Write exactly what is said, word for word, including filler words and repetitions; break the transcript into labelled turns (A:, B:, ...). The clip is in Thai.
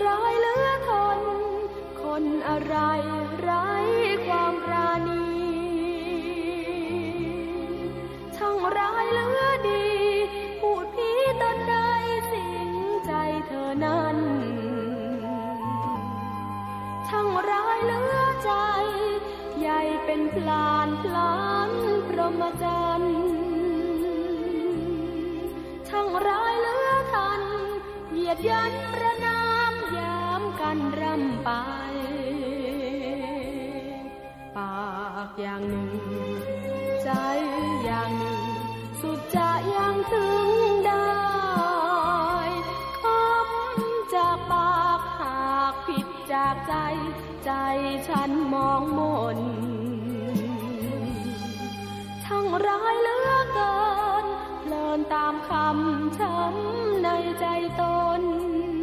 A: ร้ายเหลือทนคนอะไรไร้ความปราณีช่างร้ายเหลือดีพูดผีตนใดสิงใจเธอนั้นช่างร้ายเหลือใจใหญ่เป็นพลานพลานพรหมจรรย์ช่างร้ายเหลือทันเหยียดยันประนามยามกันรำไปปากอย่างหนึ่งใจอย่างหนึ่งสุดจะยังถึงได้คำจากปากหากผิดจากใจใจฉันมองมนช่างร้ายเหลือเกินเพลินตามคำช้ำในใจตน